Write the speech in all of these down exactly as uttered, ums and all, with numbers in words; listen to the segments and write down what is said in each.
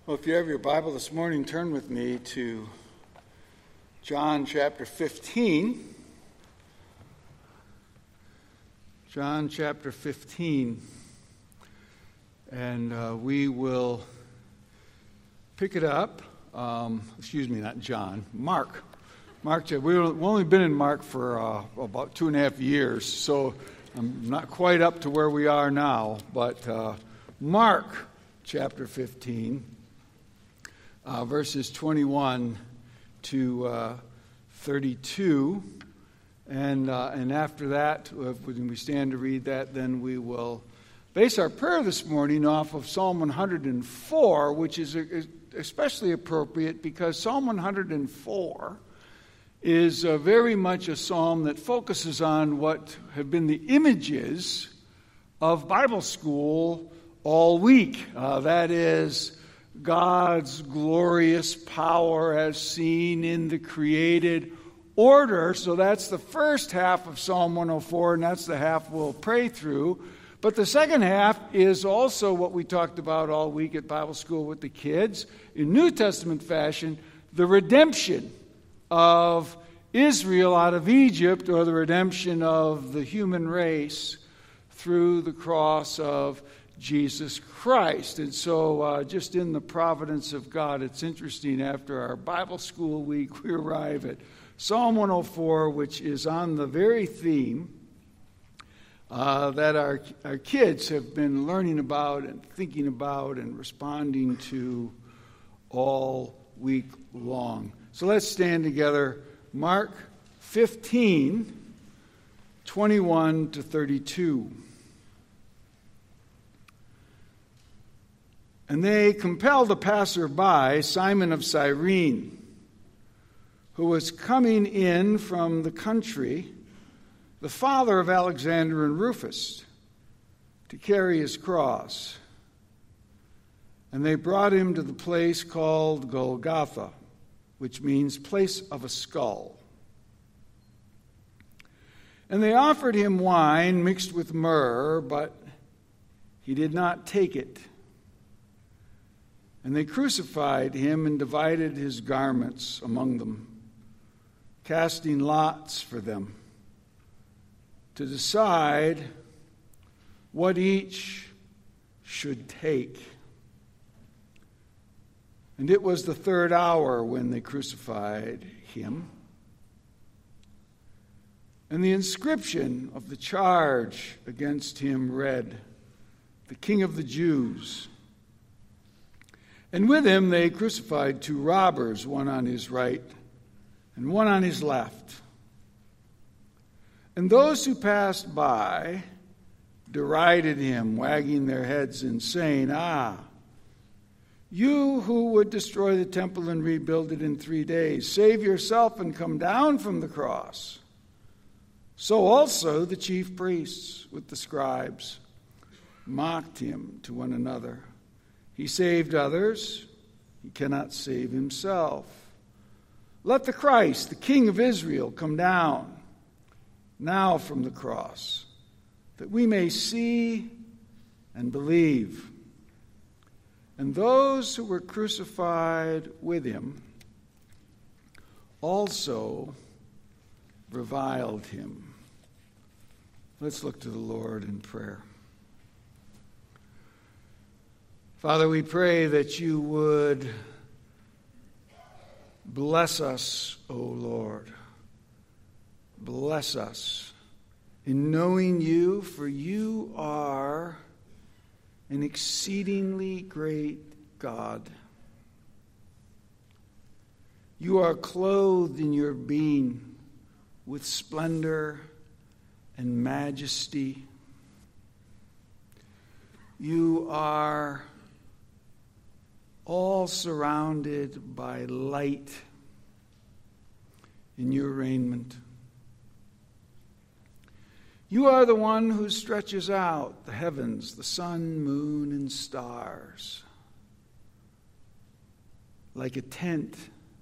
Well, if you have your Bible this morning, turn with me to John chapter fifteen. John chapter fifteen. And uh, we will pick it up. Um, excuse me, not John. Mark. Mark. We've only been in Mark for uh, about two and a half years, so I'm not quite up to where we are now. But uh, Mark chapter fifteen. Uh, verses twenty-one to uh, thirty-two, and uh, and after that, when we stand to read that, then we will base our prayer this morning off of Psalm one hundred four, which is especially appropriate because Psalm one hundred four is uh, very much a psalm that focuses on what have been the images of Bible school all week. Uh, that is, God's glorious power as seen in the created order. So that's the first half of Psalm one oh four, and that's the half we'll pray through. But the second half is also what we talked about all week at Bible school with the kids, in New Testament fashion, the redemption of Israel out of Egypt, or the redemption of the human race through the cross of Jesus Christ. And so uh, just in the providence of God, it's interesting, after our Bible school week, we arrive at Psalm one oh four, which is on the very theme uh, that our, our kids have been learning about and thinking about and responding to all week long. So let's stand together. Mark fifteen, twenty-one to thirty-two. And they compelled a passerby, Simon of Cyrene, who was coming in from the country, the father of Alexander and Rufus, to carry his cross. And they brought him to the place called Golgotha, which means place of a skull. And they offered him wine mixed with myrrh, but he did not take it. And they crucified him and divided his garments among them, casting lots for them, to decide what each should take. And it was the third hour when they crucified him. And the inscription of the charge against him read, "The King of the Jews." And with him they crucified two robbers, one on his right and one on his left. And those who passed by derided him, wagging their heads and saying, "Ah, you who would destroy the temple and rebuild it in three days, save yourself and come down from the cross." So also the chief priests with the scribes mocked him to one another. He saved others, he cannot save himself. Let the Christ, the King of Israel, come down now from the cross, that we may see and believe. And those who were crucified with him also reviled him. Let's look to the Lord in prayer. Father, we pray that you would bless us, O Lord. Bless us in knowing you, for you are an exceedingly great God. You are clothed in your being with splendor and majesty. You are all surrounded by light in your raiment. You are the one who stretches out the heavens, the sun, moon, and stars, like a tent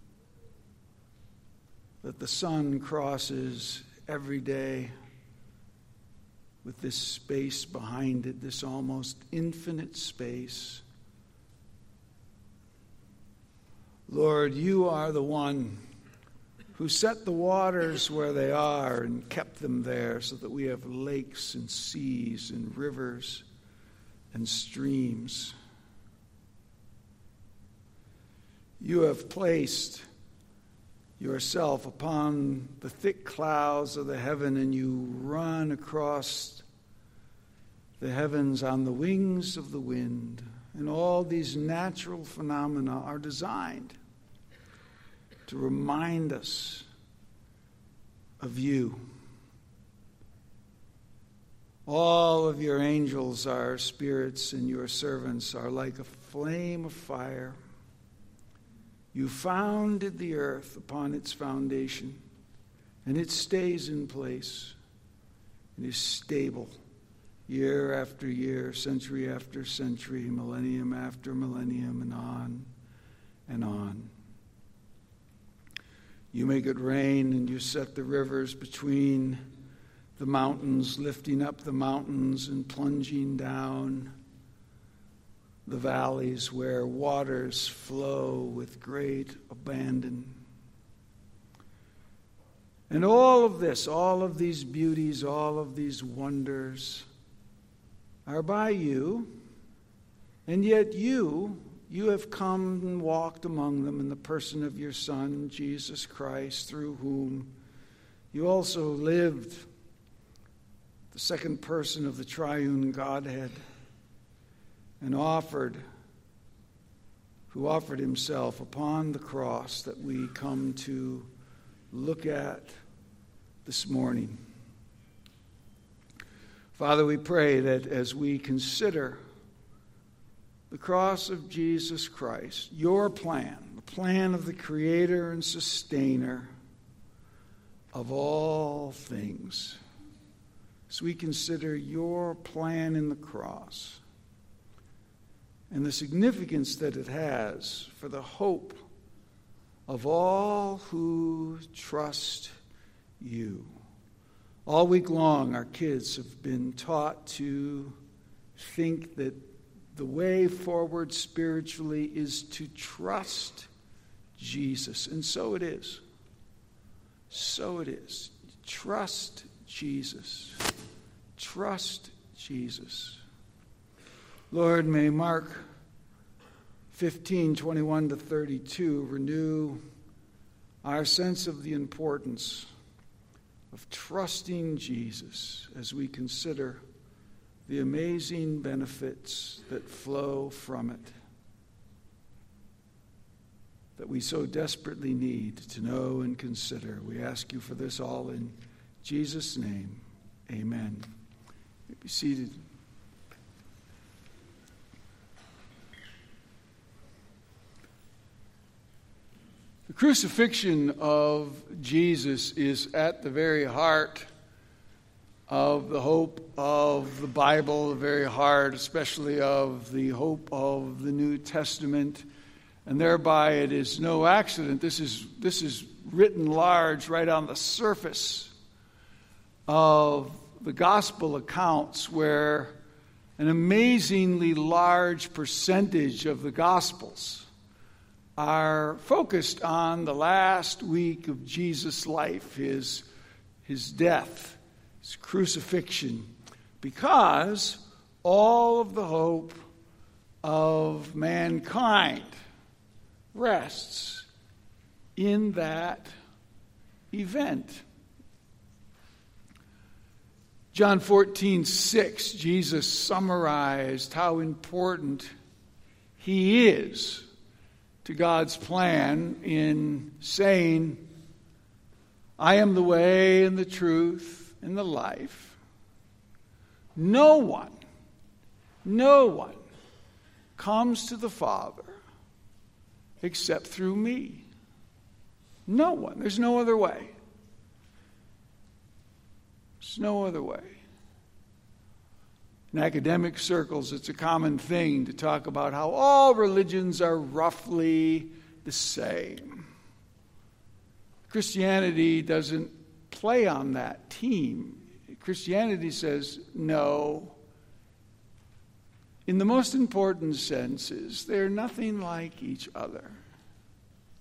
that the sun crosses every day with this space behind it, this almost infinite space Lord, you are the one who set the waters where they are and kept them there so that we have lakes and seas and rivers and streams. You have placed yourself upon the thick clouds of the heaven, and you run across the heavens on the wings of the wind. And all these natural phenomena are designed to remind us of you. All of your angels are spirits, and your servants are like a flame of fire. You founded the earth upon its foundation, and it stays in place. It is stable year after year, century after century, millennium after millennium, and on and on. You make it rain, and you set the rivers between the mountains, lifting up the mountains and plunging down the valleys where waters flow with great abandon. And all of this, all of these beauties, all of these wonders are by you, and yet you, you have come and walked among them in the person of your Son, Jesus Christ, through whom you also lived, the second person of the triune Godhead, and offered, who offered himself upon the cross that we come to look at this morning. Father, we pray that as we consider the cross of Jesus Christ, your plan, the plan of the Creator and Sustainer of all things, as we consider your plan in the cross, and the significance that it has for the hope of all who trust you. All week long, our kids have been taught to think that the way forward spiritually is to trust Jesus. And so it is. So it is. Trust Jesus. Trust Jesus. Lord, may Mark fifteen, twenty-one to thirty-two renew our sense of the importance of trusting Jesus as we consider the amazing benefits that flow from it, that we so desperately need to know and consider. We ask you for this all in Jesus' name. Amen. You may be seated. The crucifixion of Jesus is at the very heart of the hope of the Bible, the very heart especially of the hope of the New Testament, and thereby it is no accident. This is, this is written large right on the surface of the gospel accounts, where an amazingly large percentage of the gospels are focused on the last week of Jesus' life, his, his death, his crucifixion, because all of the hope of mankind rests in that event. John fourteen six, Jesus summarized how important he is to God's plan in saying, I am the way and the truth and the life. No one, no one comes to the Father except through me. No one. There's no other way. There's no other way. In academic circles, it's a common thing to talk about how all religions are roughly the same. Christianity doesn't play on that team. Christianity says, no. In the most important senses, they're nothing like each other.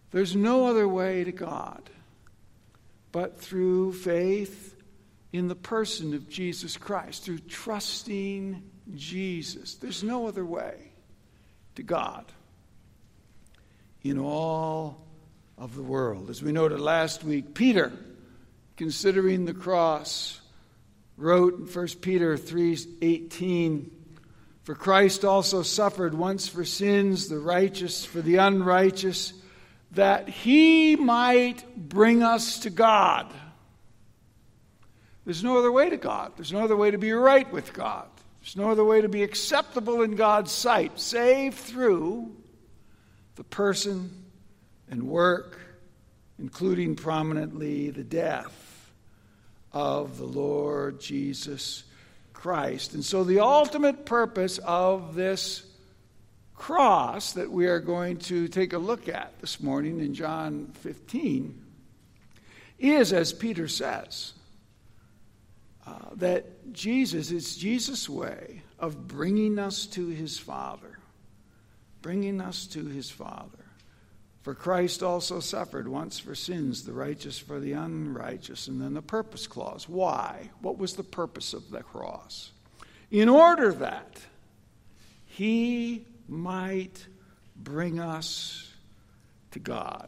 There's no other way to God but through faith in the person of Jesus Christ, through trusting Jesus. There's no other way to God in all of the world. As we noted last week, Peter, considering the cross, wrote in First Peter three eighteen, "For Christ also suffered once for sins, the righteous for the unrighteous, that he might bring us to God." There's no other way to God. There's no other way to be right with God. There's no other way to be acceptable in God's sight, save through the person and work, including prominently the death of the Lord Jesus Christ. And so the ultimate purpose of this cross that we are going to take a look at this morning in John fifteen is, as Peter says, uh, that Jesus, it's Jesus' way of bringing us to his Father. Bringing us to his Father. For Christ also suffered once for sins, the righteous for the unrighteous. And then the purpose clause. Why? What was the purpose of the cross? In order that he might bring us to God.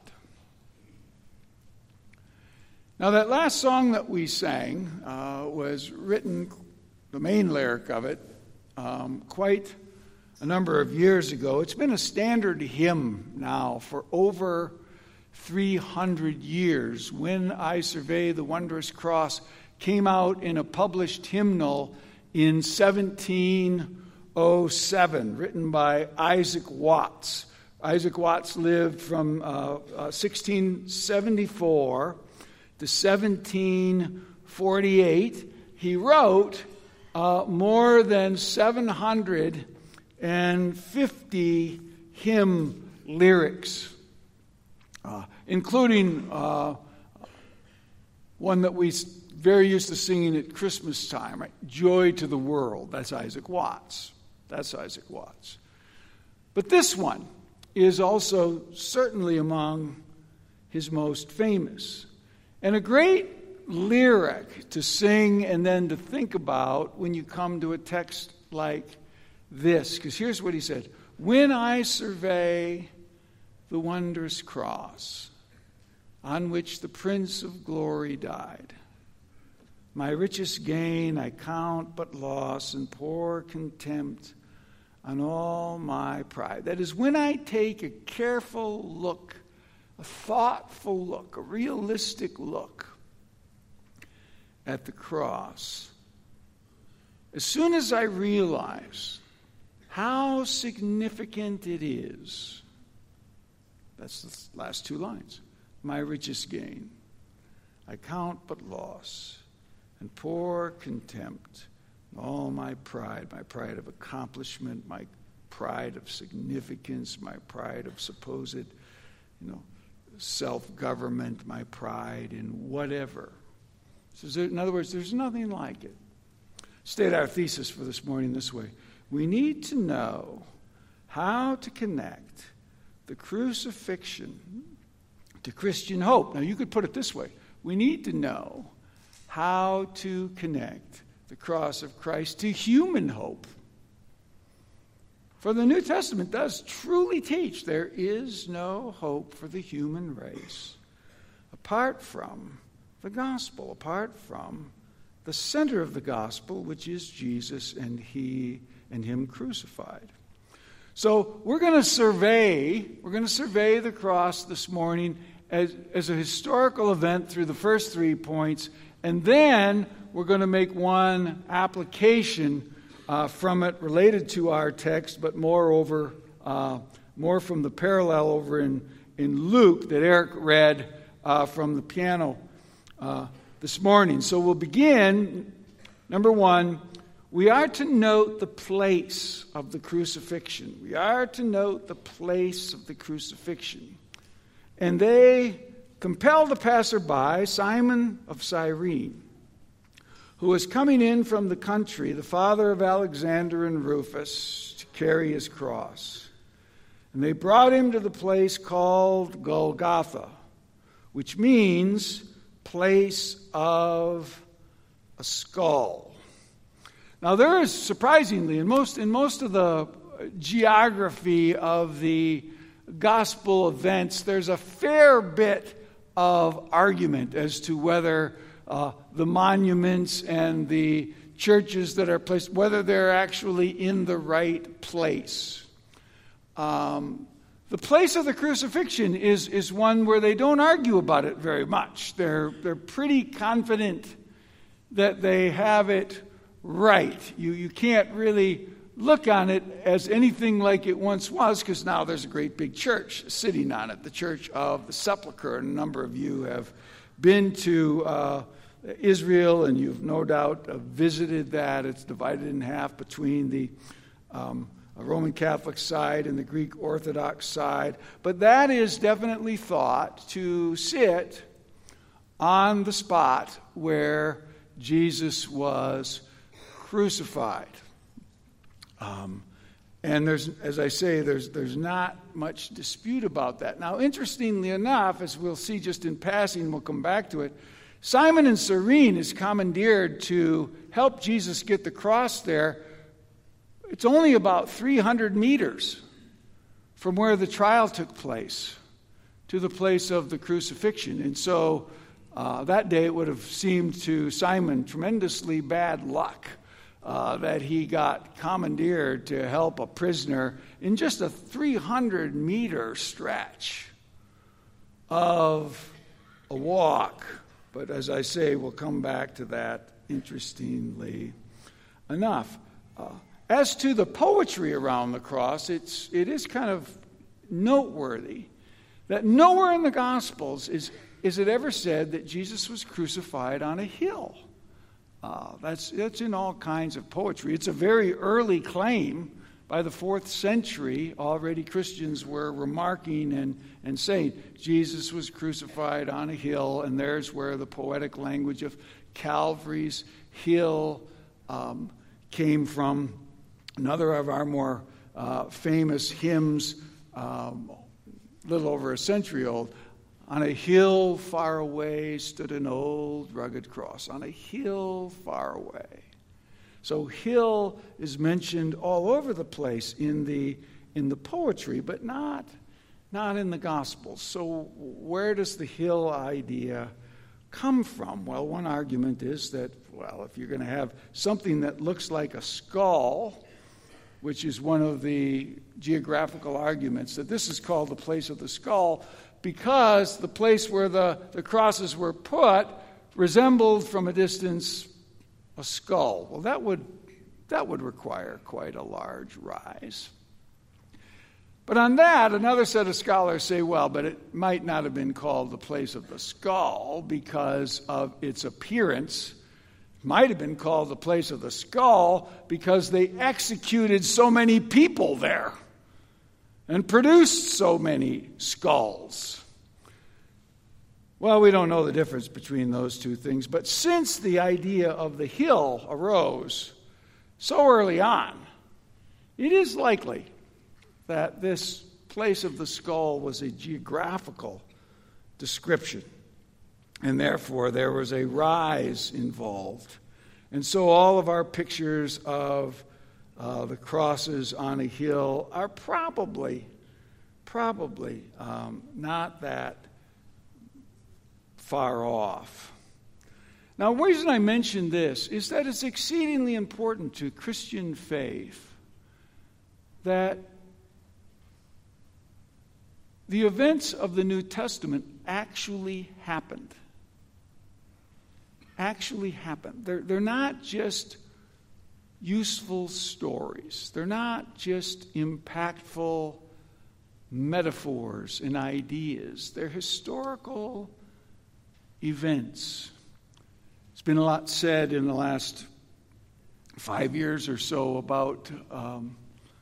Now, that last song that we sang uh, was written, the main lyric of it, um, quite a number of years ago. It's been a standard hymn now for over three hundred years. When I Survey the Wondrous Cross came out in a published hymnal in seventeen oh seven, written by Isaac Watts. Isaac Watts lived from uh, uh, sixteen seventy-four to seventeen forty-eight. He wrote uh, more than seven hundred fifty hymn lyrics, uh, including uh, one that we very used to singing at Christmas time, right? Joy to the World. That's Isaac Watts. That's Isaac Watts. But this one is also certainly among his most famous. And a great lyric to sing and then to think about when you come to a text like this. Because here's what he said. When I survey the wondrous cross on which the Prince of Glory died, my richest gain I count but loss and pour contempt on all my pride. That is, when I take a careful look, a thoughtful look, a realistic look at the cross, as soon as I realize how significant it is, that's the last two lines, my richest gain I count but loss and pour contempt on all my pride, my pride of accomplishment, my pride of significance, my pride of supposed, you know, self-government, my pride in whatever. So there, in other words, there's nothing like it. State our thesis for this morning this way. We need to know how to connect the crucifixion to Christian hope. Now, you could put it this way. We need to know how to connect the cross of Christ to human hope. For the New Testament does truly teach there is no hope for the human race apart from the gospel, apart from the center of the gospel, which is Jesus and he and him crucified. So we're going to survey, we're going to survey the cross this morning as, as a historical event through the first three points, and then we're going to make one application uh, from it related to our text, but moreover, uh, more from the parallel over in, in Luke that Eric read uh, from the piano uh, this morning. So we'll begin, number one, we are to note the place of the crucifixion. We are to note the place of the crucifixion. And they compelled a passerby, Simon of Cyrene, who was coming in from the country, the father of Alexander and Rufus, to carry his cross. And they brought him to the place called Golgotha, which means place of a skull. Now there is, surprisingly, in most in most of the geography of the gospel events, there's a fair bit of argument as to whether uh, the monuments and the churches that are placed, whether they're actually in the right place. Um, the place of the crucifixion is, is one where they don't argue about it very much. They're, they're pretty confident that they have it right. You, you can't really look on it as anything like it once was, because now there's a great big church sitting on it, the Church of the Sepulchre. And a number of you have been to uh, Israel, and you've no doubt uh, visited that. It's divided in half between the um, Roman Catholic side and the Greek Orthodox side. But that is definitely thought to sit on the spot where Jesus was crucified. Um, and there's, as I say, there's there's not much dispute about that. Now, interestingly enough, as we'll see just in passing, we'll come back to it, Simon and Cyrene is commandeered to help Jesus get the cross there. It's only about three hundred meters from where the trial took place to the place of the crucifixion. And so uh, that day it would have seemed to Simon tremendously bad luck uh, that he got commandeered to help a prisoner in just a three hundred meter stretch of a walk. But as I say, we'll come back to that interestingly enough. Uh, as to the poetry around the cross, it's, it is kind of noteworthy that nowhere in the Gospels is, is it ever said that Jesus was crucified on a hill. Uh, that's, that's in all kinds of poetry. It's a very early claim. By the fourth century, already Christians were remarking and, and saying Jesus was crucified on a hill, and there's where the poetic language of Calvary's hill um, came from. Another of our more uh, famous hymns, um, a little over a century old, on a hill far away stood an old rugged cross. On a hill far away. So hill is mentioned all over the place in the in the poetry, but not not in the Gospels. So where does the hill idea come from? Well, one argument is that, well, if you're going to have something that looks like a skull, which is one of the geographical arguments, that this is called the place of the skull because the place where the, the crosses were put resembled from a distance a skull. Well, that would that would require quite a large rise. But on that, another set of scholars say, well, but it might not have been called the place of the skull because of its appearance. It might have been called the place of the skull because they executed so many people there and produced so many skulls. Well, we don't know the difference between those two things, but since the idea of the hill arose so early on, it is likely that this place of the skull was a geographical description, and therefore there was a rise involved. And so all of our pictures of uh, the crosses on a hill are probably, probably um, not that far off. Now, the reason I mention this is that it's exceedingly important to Christian faith that the events of the New Testament actually happened. Actually happened. They're, they're not just useful stories. They're not just impactful metaphors and ideas. They're historical events. There's been a lot said in the last five years or so about um,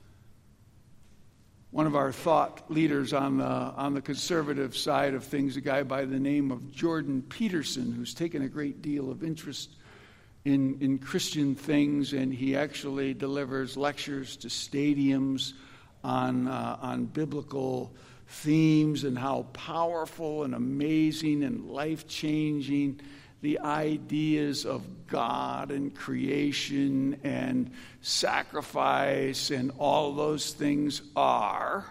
one of our thought leaders on the on the conservative side of things, a guy by the name of Jordan Peterson, who's taken a great deal of interest in, in Christian things, and he actually delivers lectures to stadiums on, uh, on biblical themes and how powerful and amazing and life-changing the ideas of God and creation and sacrifice and all those things are.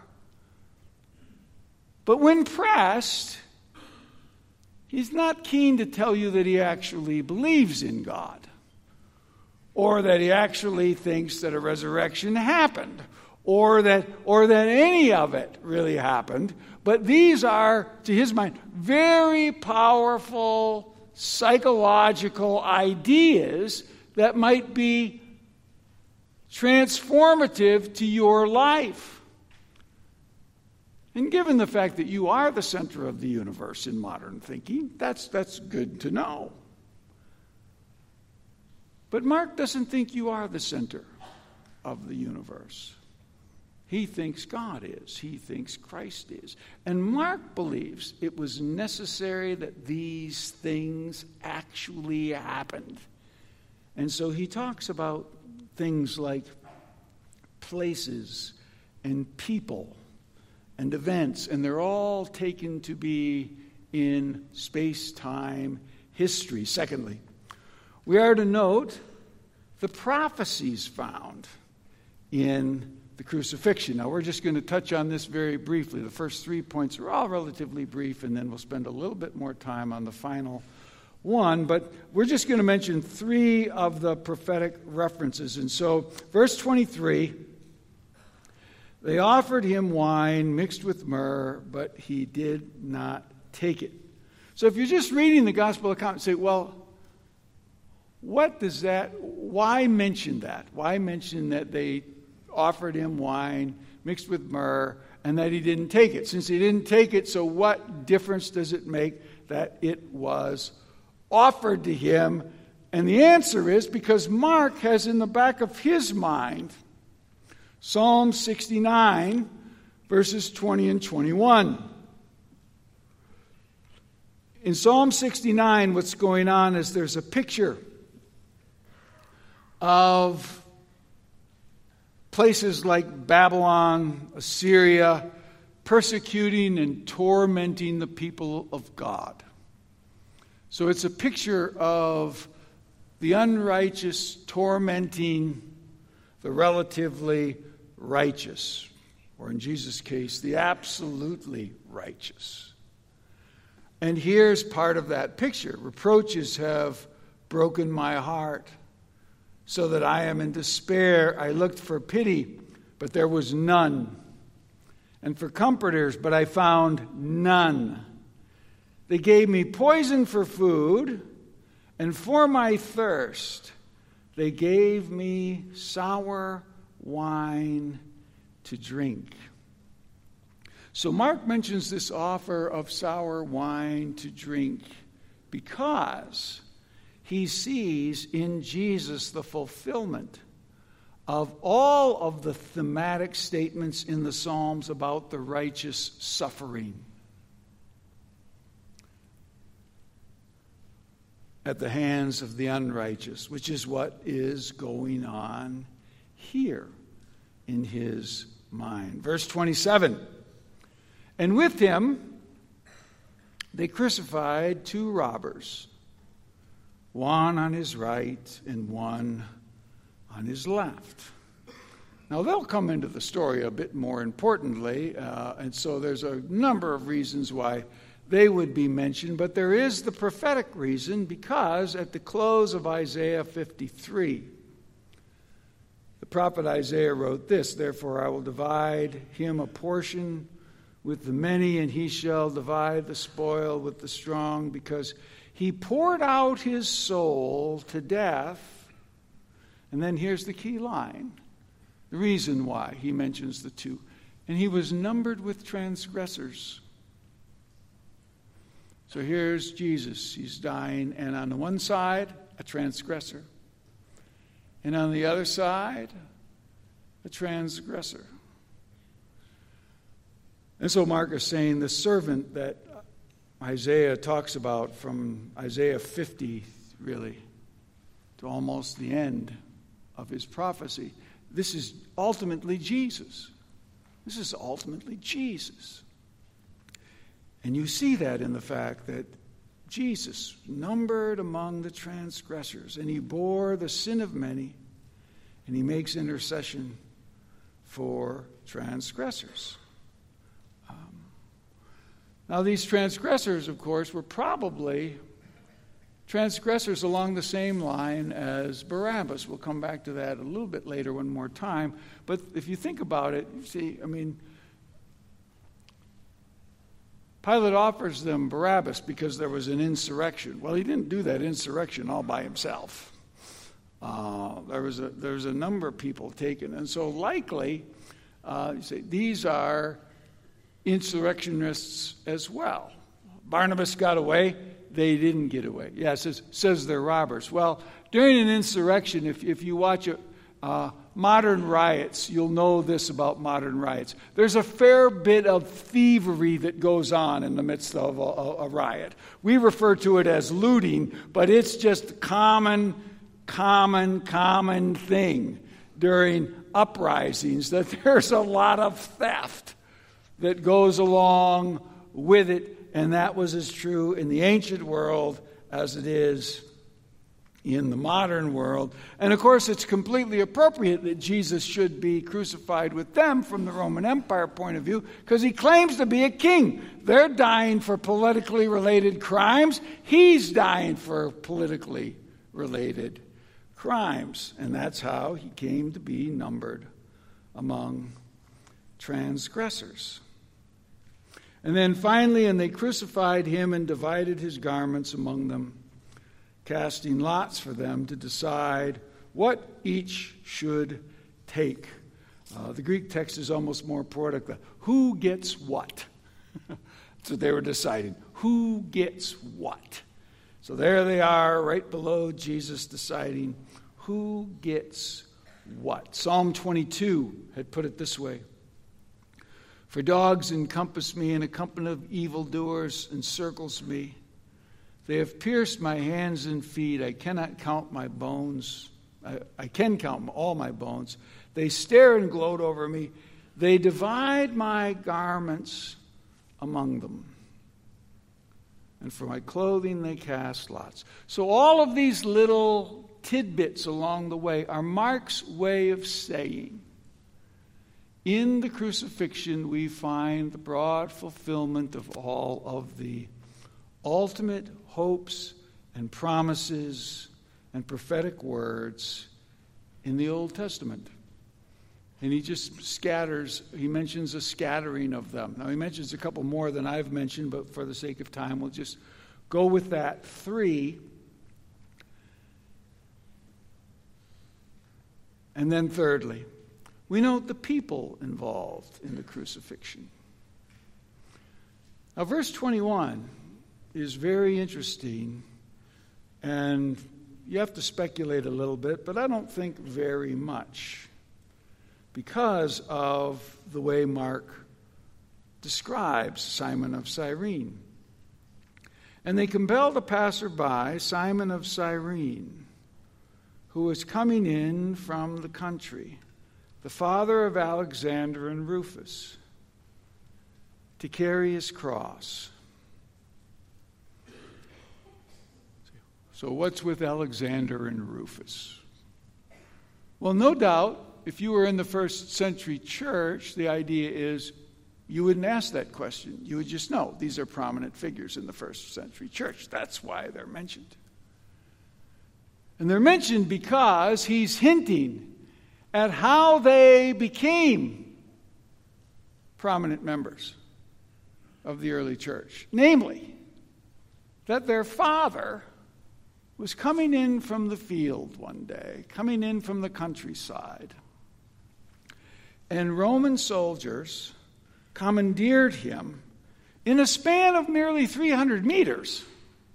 But when pressed, he's not keen to tell you that he actually believes in God, or that he actually thinks that a resurrection happened, or that or that any of it really happened. But these are, to his mind, very powerful psychological ideas that might be transformative to your life. And given the fact that you are the center of the universe in modern thinking, that's, that's good to know. But Mark doesn't think you are the center of the universe. He thinks God is. He thinks Christ is. And Mark believes it was necessary that these things actually happened. And so he talks about things like places and people and events, and they're all taken to be in space-time history. Secondly, we are to note the prophecies found in the crucifixion. Now, we're just going to touch on this very briefly. The first three points are all relatively brief, and then we'll spend a little bit more time on the final one. But we're just going to mention three of the prophetic references. And so, verse twenty-three, they offered him wine mixed with myrrh, but he did not take it. So if you're just reading the gospel account and say, well, what does that, why mention that? Why mention that they offered him wine mixed with myrrh and that he didn't take it? Since he didn't take it, so what difference does it make that it was offered to him? And the answer is because Mark has in the back of his mind Psalm sixty-nine, verses twenty and twenty-one. In Psalm sixty-nine, what's going on is there's a picture of places like Babylon, Assyria, persecuting and tormenting the people of God. So it's a picture of the unrighteous tormenting the relatively righteous, or in Jesus' case, the absolutely righteous. And here's part of that picture. Reproaches have broken my heart, so that I am in despair. I looked for pity, but there was none. And for comforters, but I found none. They gave me poison for food, and for my thirst, they gave me sour wine to drink. So Mark mentions this offer of sour wine to drink because he sees in Jesus the fulfillment of all of the thematic statements in the Psalms about the righteous suffering at the hands of the unrighteous, which is what is going on here in his mind. Verse twenty-seven, and with him they crucified two robbers, one on his right and one on his left. Now, they'll come into the story a bit more importantly, uh, and so there's a number of reasons why they would be mentioned, but there is the prophetic reason because at the close of Isaiah fifty-three, the prophet Isaiah wrote this, therefore I will divide him a portion with the many, and he shall divide the spoil with the strong, because he poured out his soul to death. And then here's the key line, the reason why he mentions the two. And he was numbered with transgressors. So here's Jesus. He's dying, and on the one side, a transgressor. And on the other side, a transgressor. And so Mark is saying the servant that Isaiah talks about from Isaiah fifty, really, to almost the end of his prophecy. This is ultimately Jesus. This is ultimately Jesus. And you see that in the fact that Jesus numbered among the transgressors, and he bore the sin of many, and he makes intercession for transgressors. Um, now, these transgressors, of course, were probably transgressors along the same line as Barabbas. We'll come back to that a little bit later one more time. But if you think about it, you see, I mean, Pilate offers them Barabbas because there was an insurrection. Well, he didn't do that insurrection all by himself. Uh, there was a there was a number of people taken, and so likely, uh, you say these are insurrectionists as well. Barnabas got away; they didn't get away. Yeah, it says says they're robbers. Well, during an insurrection, if if you watch a uh, modern riots, you'll know this about modern riots. There's a fair bit of thievery that goes on in the midst of a, a, a riot. We refer to it as looting, but it's just common, common, common thing during uprisings that there's a lot of theft that goes along with it, and that was as true in the ancient world as it is in the modern world. And of course, it's completely appropriate that Jesus should be crucified with them from the Roman Empire point of view, because he claims to be a king. They're dying for politically related crimes. He's dying for politically related crimes. And that's how he came to be numbered among transgressors. And then finally, and they crucified him and divided his garments among them, casting lots for them to decide what each should take. Uh, the Greek text is almost more poetic. Who gets what? That's what they were deciding. Who gets what? So there they are, right below Jesus, deciding who gets what. Psalm twenty-two had put it this way: "For dogs encompass me, and a company of evildoers encircles me. They have pierced my hands and feet. I cannot count my bones. I, I can count all my bones. They stare and gloat over me. They divide my garments among them. And for my clothing they cast lots." So all of these little tidbits along the way are Mark's way of saying, in the crucifixion we find the broad fulfillment of all of the ultimate hopes and promises and prophetic words in the Old Testament. And he just scatters, he mentions a scattering of them. Now he mentions a couple more than I've mentioned, but for the sake of time, we'll just go with that. Three. And then thirdly, we note the people involved in the crucifixion. Now verse twenty-one is very interesting, and you have to speculate a little bit, but I don't think very much, because of the way Mark describes Simon of Cyrene. "And they compelled a passerby, Simon of Cyrene, who was coming in from the country, the father of Alexander and Rufus, to carry his cross." So what's with Alexander and Rufus? Well, no doubt, if you were in the first century church, the idea is you wouldn't ask that question. You would just know these are prominent figures in the first century church. That's why they're mentioned. And they're mentioned because he's hinting at how they became prominent members of the early church. Namely, that their father was coming in from the field one day, coming in from the countryside. And Roman soldiers commandeered him in a span of nearly three hundred meters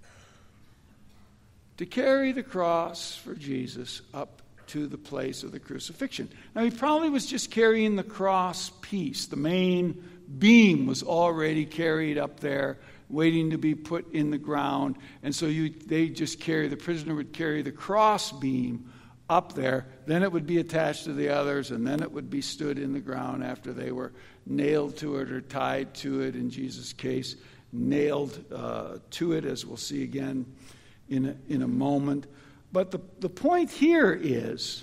to carry the cross for Jesus up to the place of the crucifixion. Now, he probably was just carrying the cross piece. The main beam was already carried up there, waiting to be put in the ground. And so you, they just carry, the prisoner would carry the cross beam up there. Then it would be attached to the others, and then it would be stood in the ground after they were nailed to it or tied to it, in Jesus' case, nailed uh, to it, as we'll see again in a, in a moment. But the, the point here is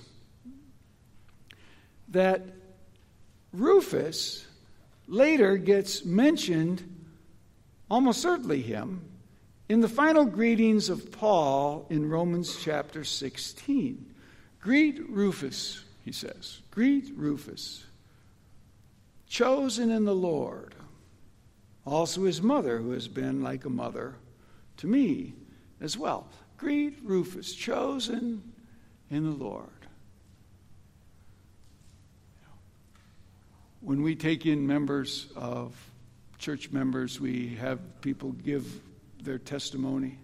that Rufus later gets mentioned, almost certainly him, in the final greetings of Paul in Romans chapter sixteen. Greet Rufus, he says. Greet Rufus, chosen in the Lord. Also his mother, who has been like a mother to me as well. Greet Rufus, chosen in the Lord. When we take in members of church members, we have people give their testimony.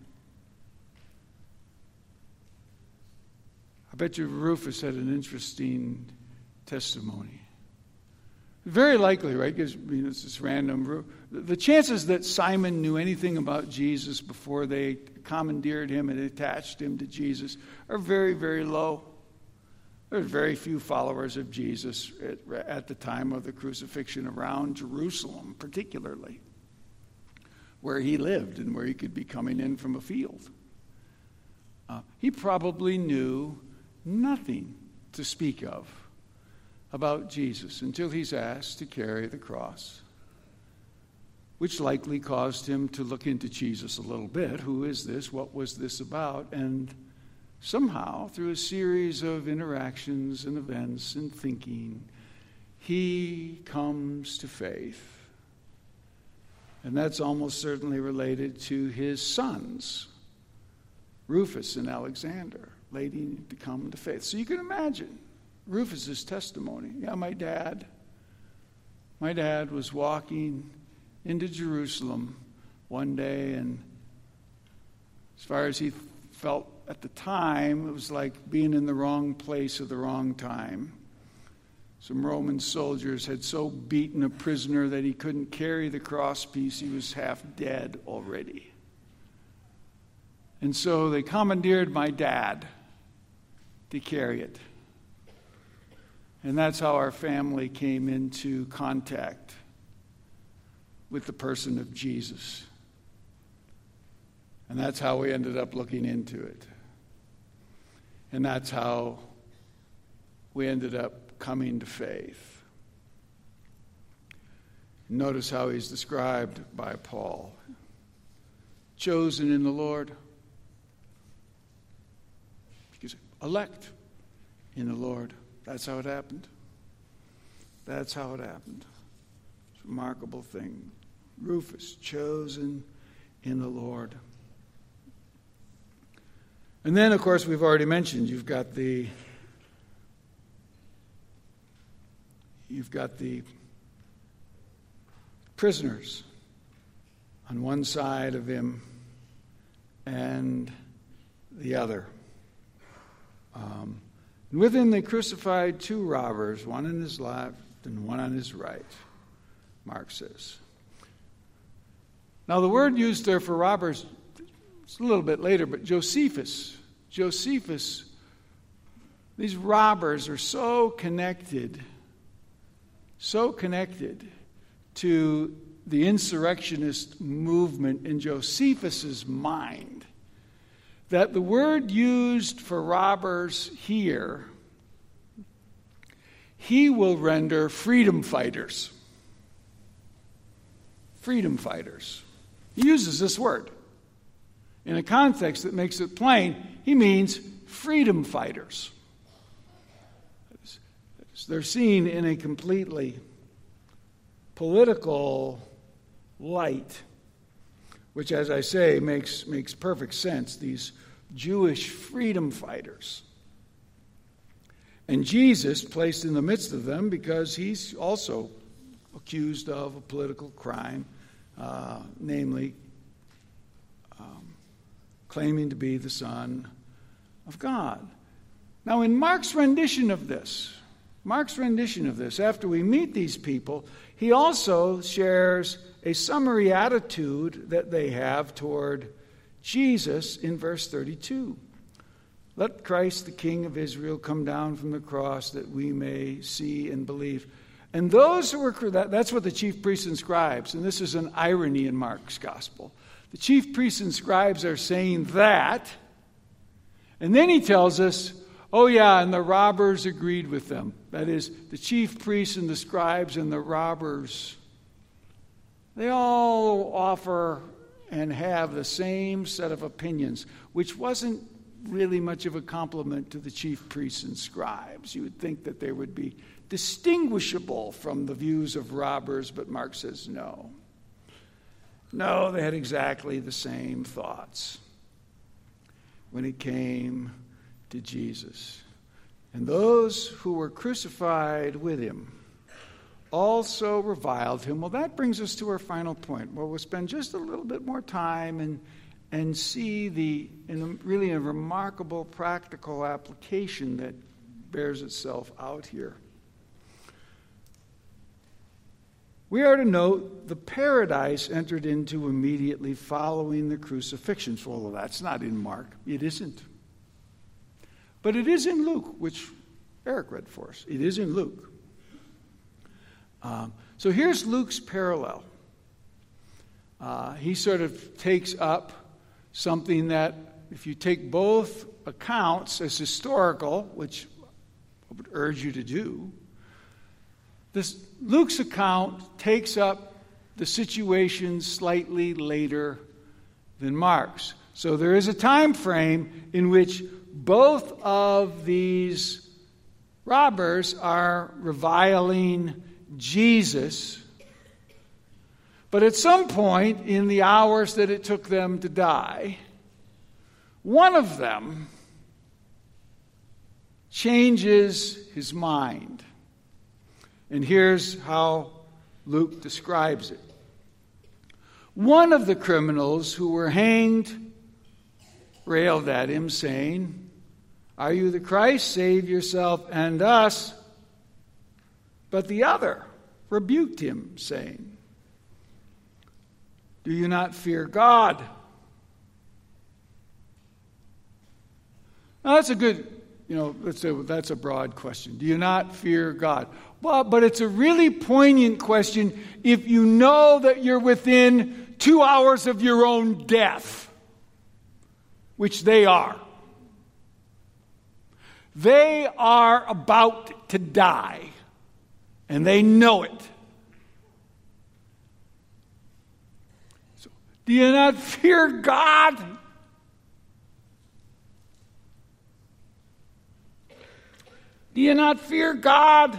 I bet you Rufus had an interesting testimony. Very likely, right? Because you know, it's just random. The chances that Simon knew anything about Jesus before they commandeered him and attached him to Jesus are very, very low. There's very few followers of Jesus at, at the time of the crucifixion around Jerusalem, particularly, where he lived and where he could be coming in from a field. Uh, he probably knew nothing to speak of about Jesus until he's asked to carry the cross, which likely caused him to look into Jesus a little bit. Who is this? What was this about? And somehow, through a series of interactions and events and thinking, he comes to faith. And that's almost certainly related to his sons, Rufus and Alexander, leading to come to faith. So you can imagine Rufus's testimony. Yeah, my dad, my dad was walking into Jerusalem one day, and as far as he felt at the time, it was like being in the wrong place at the wrong time. Some Roman soldiers had so beaten a prisoner that he couldn't carry the crosspiece. He was half dead already. And so they commandeered my dad to carry it. And that's how our family came into contact with the person of Jesus. And that's how we ended up looking into it. And that's how we ended up coming to faith. Notice how he's described by Paul. Chosen in the Lord. Because elect in the Lord. That's how it happened. That's how it happened. It's a remarkable thing. Rufus, chosen in the Lord. And then, of course, we've already mentioned, you've got the you've got the prisoners on one side of him and the other. Um, and with him they crucified two robbers, one on his left and one on his right, Mark says. Now the word used there for robbers, it's a little bit later, but Josephus, Josephus, these robbers are so connected, so connected to the insurrectionist movement in Josephus's mind that the word used for robbers here, he will render freedom fighters. Freedom fighters. He uses this word. In a context that makes it plain, he means freedom fighters. They're seen in a completely political light, which, as I say, makes, makes perfect sense. These Jewish freedom fighters. And Jesus placed in the midst of them because he's also accused of a political crime, uh, namely um, claiming to be the Son of God. Now, in Mark's rendition of this, Mark's rendition of this, after we meet these people, he also shares a summary attitude that they have toward Jesus in verse thirty-two. Let Christ, the King of Israel, come down from the cross that we may see and believe. And those who were, that, that's what the chief priests and scribes, and this is an irony in Mark's gospel. The chief priests and scribes are saying that, and then he tells us, oh yeah, and the robbers agreed with them. That is, the chief priests and the scribes and the robbers, they all offer and have the same set of opinions, which wasn't really much of a compliment to the chief priests and scribes. You would think that they would be distinguishable from the views of robbers, but Mark says no. No, they had exactly the same thoughts when it came to Jesus. And those who were crucified with him also reviled him. Well, that brings us to our final point. Well, we'll spend just a little bit more time and and see the in really a remarkable practical application that bears itself out here. We are to note the paradise entered into immediately following the crucifixion. Well, that's not in Mark. It isn't. But it is in Luke, which Eric read for us. It is in Luke. Um, so here's Luke's parallel. Uh, he sort of takes up something that, if you take both accounts as historical, which I would urge you to do, this Luke's account takes up the situation slightly later than Mark's. So there is a time frame in which both of these robbers are reviling Jesus. But at some point in the hours that it took them to die, one of them changes his mind. And here's how Luke describes it. One of the criminals who were hanged railed at him, saying, "Are you the Christ? Save yourself and us." But the other rebuked him, saying, "Do you not fear God?" Now that's a good, you know, let's say that's a broad question. Do you not fear God? Well, but it's a really poignant question if you know that you're within two hours of your own death, which they are. They are about to die, and they know it. So, do you not fear God? Do you not fear God?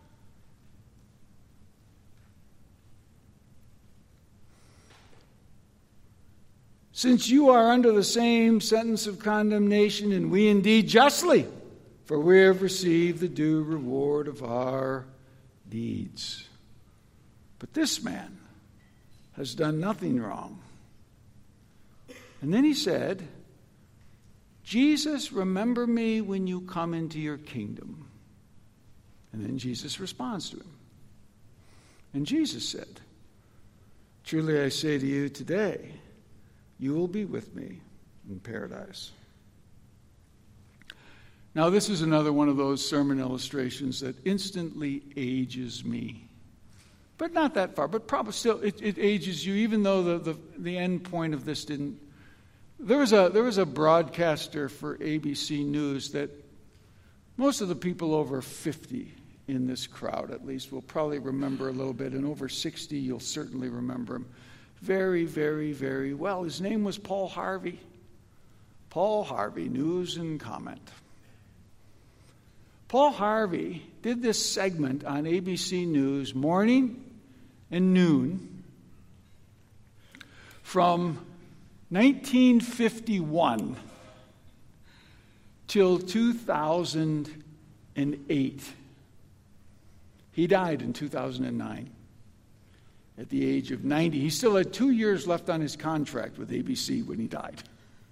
Since you are under the same sentence of condemnation, and we indeed justly, for we have received the due reward of our deeds. But this man has done nothing wrong. And then he said, "Jesus, remember me when you come into your kingdom." And then Jesus responds to him. And Jesus said, "Truly I say to you today, you will be with me in paradise." Now, this is another one of those sermon illustrations that instantly ages me. But not that far, but probably still it, it ages you, even though the, the, the end point of this didn't. There was a there was a broadcaster for A B C News that most of the people over fifty in this crowd, at least, will probably remember a little bit, and over sixty, you'll certainly remember him very, very, very well. His name was Paul Harvey. Paul Harvey, News and Comment. Paul Harvey did this segment on A B C News morning and noon from nineteen fifty-one till two thousand eight. He died in two thousand nine at the age of ninety. He still had two years left on his contract with A B C when he died.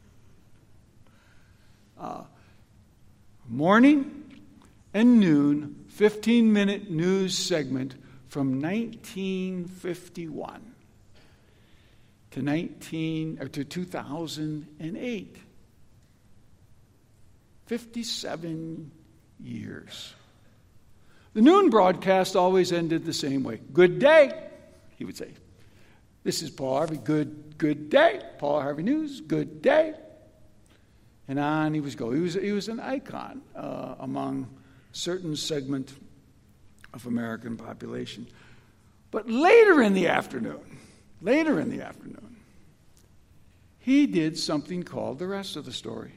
Uh, morning and noon, fifteen-minute news segment from nineteen fifty-one to nineteen or to two thousand eight. fifty-seven years. The noon broadcast always ended the same way. Good day, he would say. This is Paul Harvey. Good, good day. Paul Harvey News. Good day. And on he was going. He was, he was an icon uh, among a certain segment of American population. But later in the afternoon, later in the afternoon, he did something called the rest of the story.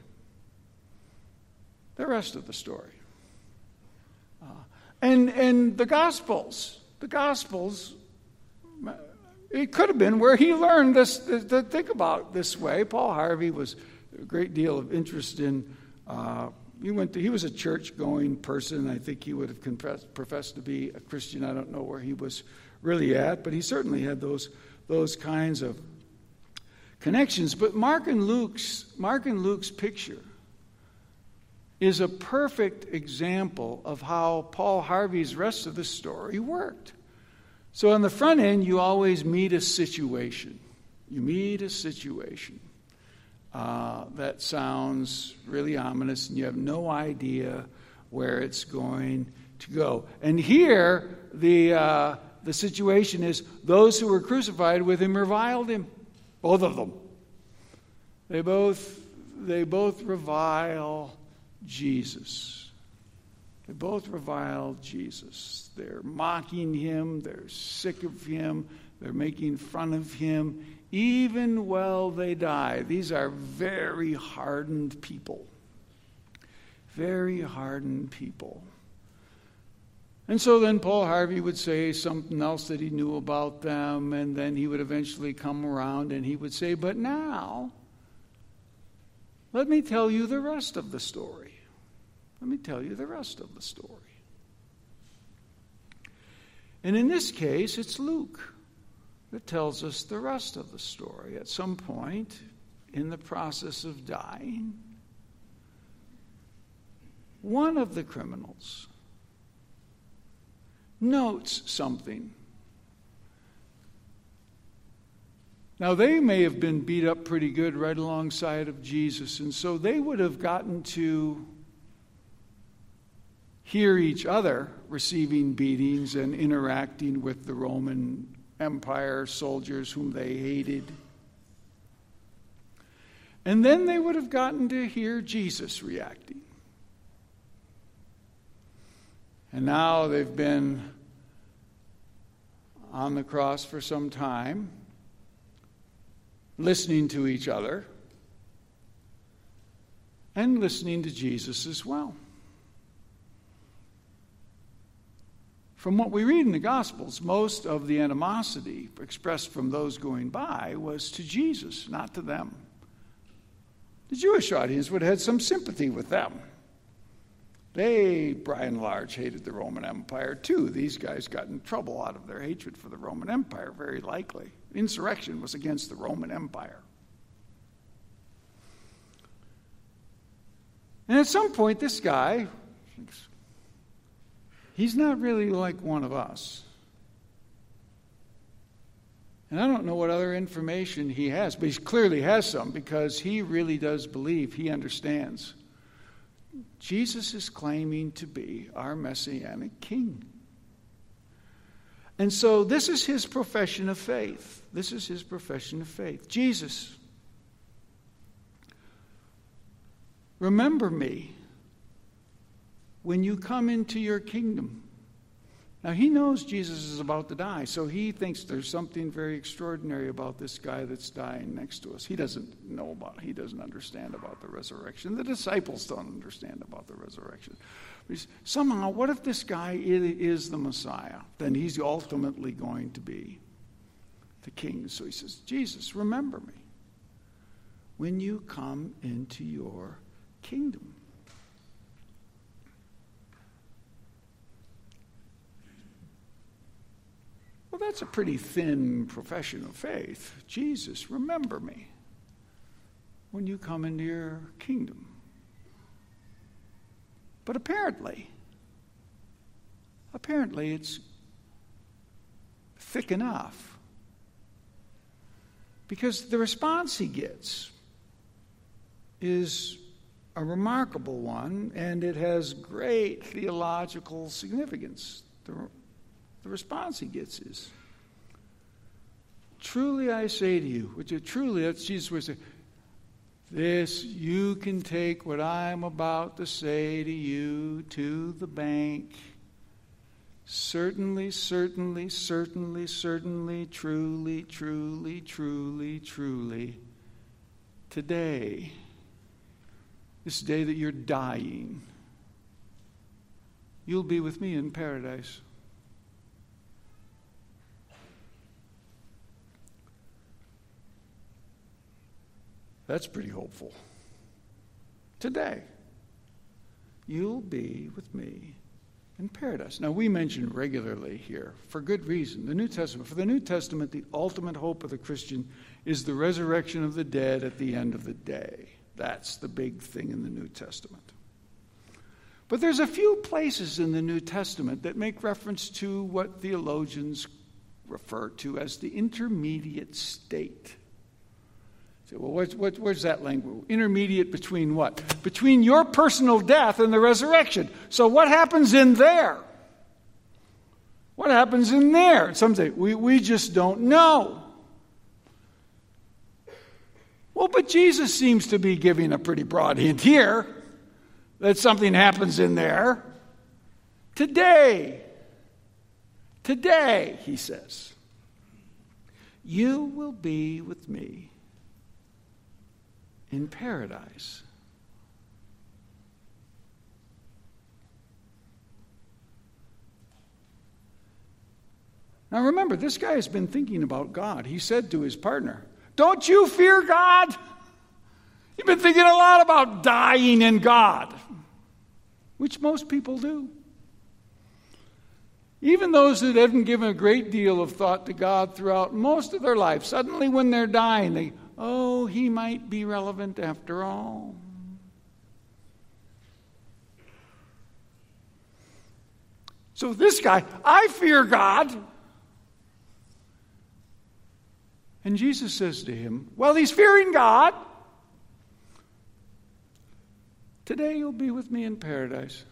The rest of the story. Uh, and, and the Gospels, the Gospels, it could have been where he learned this, to think about this way. Paul Harvey was a great deal of interest in, uh, he went to, he was a church-going person. I think he would have confessed, professed to be a Christian. I don't know where he was really at, but he certainly had those, those kinds of connections. But Mark and Luke's, Mark and Luke's picture is a perfect example of how Paul Harvey's rest of the story worked. So on the front end, you always meet a situation. You meet a situation uh, that sounds really ominous, and you have no idea where it's going to go. And here, the uh, the situation is those who were crucified with him reviled him, both of them. They both they both revile Jesus. They both revile Jesus. They're mocking him. They're sick of him. They're making fun of him, even while they die. These are very hardened people. Very hardened people. And so then Paul Harvey would say something else that he knew about them, and then he would eventually come around and he would say, but now, let me tell you the rest of the story. Let me tell you the rest of the story. And in this case, it's Luke that tells us the rest of the story. At some point in the process of dying, one of the criminals notes something. Now, they may have been beat up pretty good right alongside of Jesus, and so they would have gotten to hear each other receiving beatings and interacting with the Roman Empire soldiers whom they hated. And then they would have gotten to hear Jesus reacting. And now they've been on the cross for some time, listening to each other, and listening to Jesus as well. From what we read in the Gospels, most of the animosity expressed from those going by was to Jesus, not to them. The Jewish audience would have had some sympathy with them. They, by and large, hated the Roman Empire too. These guys got in trouble out of their hatred for the Roman Empire, very likely. Insurrection was against the Roman Empire. And at some point, this guy thinks, he's not really like one of us. And I don't know what other information he has, but he clearly has some because he really does believe, he understands. Jesus is claiming to be our Messianic King. And so this is his profession of faith. This is his profession of faith. Jesus, remember me when you come into your kingdom. Now, he knows Jesus is about to die, so he thinks there's something very extraordinary about this guy that's dying next to us. He doesn't know about, he doesn't understand about the resurrection. The disciples don't understand about the resurrection. But he's, somehow, what if this guy is the Messiah? Then he's ultimately going to be the king. So he says, Jesus, remember me when you come into your kingdom. Well, that's a pretty thin profession of faith. Jesus, remember me when you come into your kingdom. But apparently, apparently it's thick enough. Because the response he gets is a remarkable one, and it has great theological significance. The, the response he gets is, truly I say to you, which is truly, that's Jesus would say, this, you can take what I'm about to say to you to the bank. Certainly, certainly, certainly, certainly, truly, truly, truly, truly, today, this day that you're dying, you'll be with me in paradise. That's pretty hopeful. Today, you'll be with me in paradise. Now, we mention regularly here, for good reason, the New Testament. For the New Testament, the ultimate hope of the Christian is the resurrection of the dead at the end of the day. That's the big thing in the New Testament. But there's a few places in the New Testament that make reference to what theologians refer to as the intermediate state. So, well, where's, where's that language? Intermediate between what? Between your personal death and the resurrection. So what happens in there? What happens in there? Some say, we, we just don't know. Well, but Jesus seems to be giving a pretty broad hint here that something happens in there. Today, today, he says, you will be with me in paradise. Now remember, this guy has been thinking about God. He said to his partner, don't you fear God? You've been thinking a lot about dying in God, which most people do. Even those that haven't given a great deal of thought to God throughout most of their life, suddenly when they're dying, they oh, he might be relevant after all. So this guy, I fear God. And Jesus says to him, well, he's fearing God. Today you'll be with me in paradise.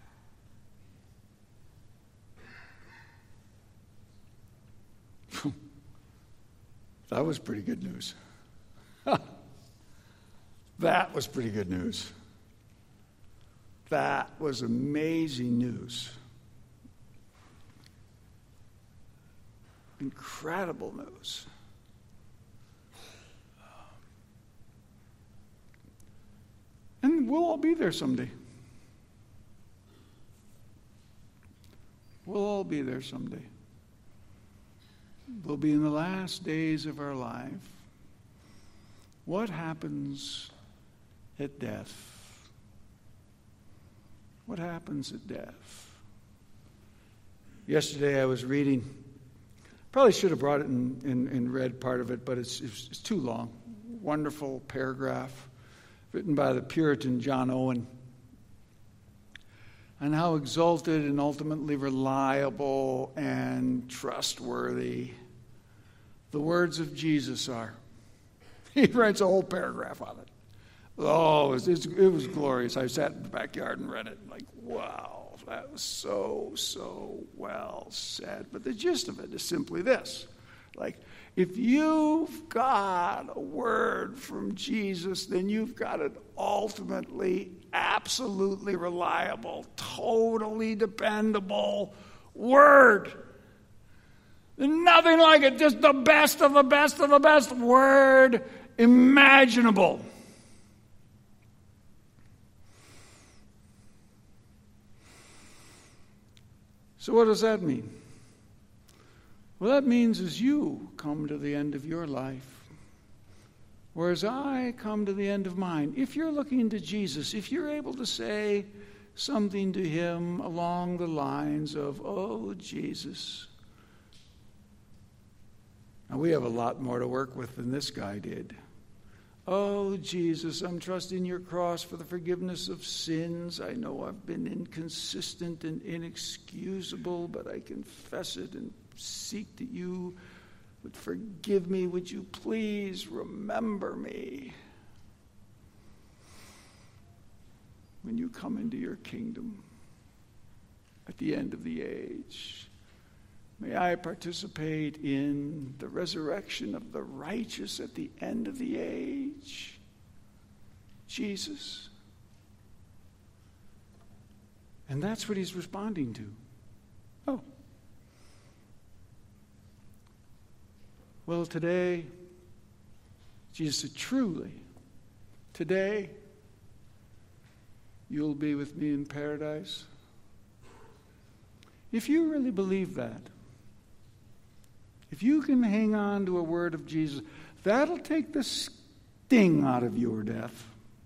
That was pretty good news. That was pretty good news. That was amazing news. Incredible news. And we'll all be there someday. We'll all be there someday. We'll be in the last days of our life. What happens at death? What happens at death? Yesterday I was reading, probably should have brought it and, and, and read part of it, but it's, it's, it's too long. Wonderful paragraph written by the Puritan John Owen on how exalted and ultimately reliable and trustworthy the words of Jesus are. He writes a whole paragraph on it. Oh, it was, it was glorious. I sat in the backyard and read it. Like, wow, that was so, so well said. But the gist of it is simply this. Like, if you've got a word from Jesus, then you've got an ultimately, absolutely reliable, totally dependable word. Nothing like it, just the best of the best of the best word imaginable. So what does that mean? Well, that means as you come to the end of your life, whereas I come to the end of mine, if you're looking to Jesus, if you're able to say something to him along the lines of, oh, Jesus. Now, we have a lot more to work with than this guy did. Oh, Jesus, I'm trusting your cross for the forgiveness of sins. I know I've been inconsistent and inexcusable, but I confess it and seek that you would forgive me. Would you please remember me? when you come into your kingdom at the end of the age. May I participate in the resurrection of the righteous at the end of the age. Jesus. And that's what he's responding to. Oh. Well, today, Jesus said, truly, today, you'll be with me in paradise. If you really believe that, if you can hang on to a word of Jesus, that'll take the sting out of your death.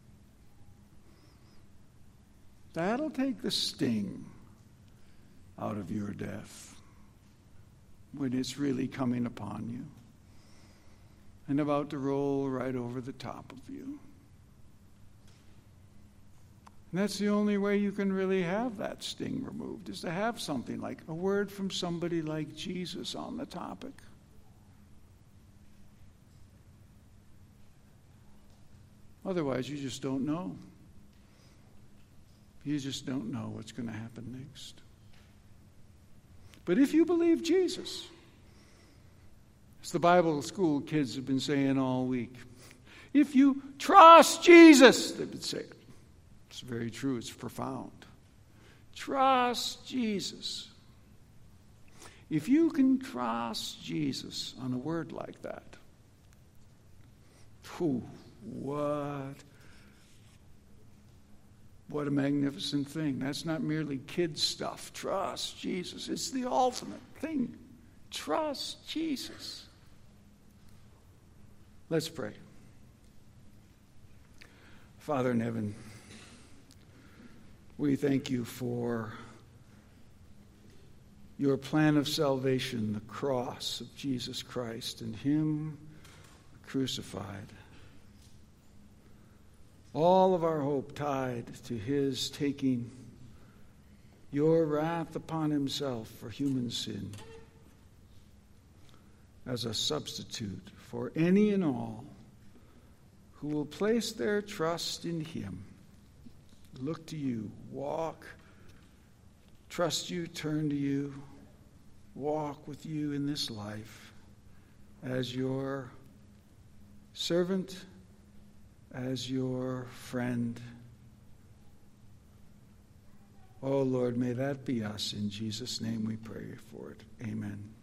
That'll take the sting out of your death when it's really coming upon you and about to roll right over the top of you. And that's the only way you can really have that sting removed, is to have something like a word from somebody like Jesus on the topic. Otherwise, you just don't know. You just don't know what's going to happen next. But if you believe Jesus, as the Bible school kids have been saying all week, if you trust Jesus, they've been saying, it's very true, it's profound. Trust Jesus. If you can trust Jesus on a word like that, whew, what, what a magnificent thing. That's not merely kid stuff. Trust Jesus. It's the ultimate thing. Trust Jesus. Let's pray. Father in heaven, we thank you for your plan of salvation, the cross of Jesus Christ and him crucified. All of our hope tied to his taking your wrath upon himself for human sin as a substitute for any and all who will place their trust in him. Look to you, walk, trust you, turn to you, walk with you in this life as your servant, as your friend. Oh Lord, may that be us. In Jesus' name we pray for it. Amen.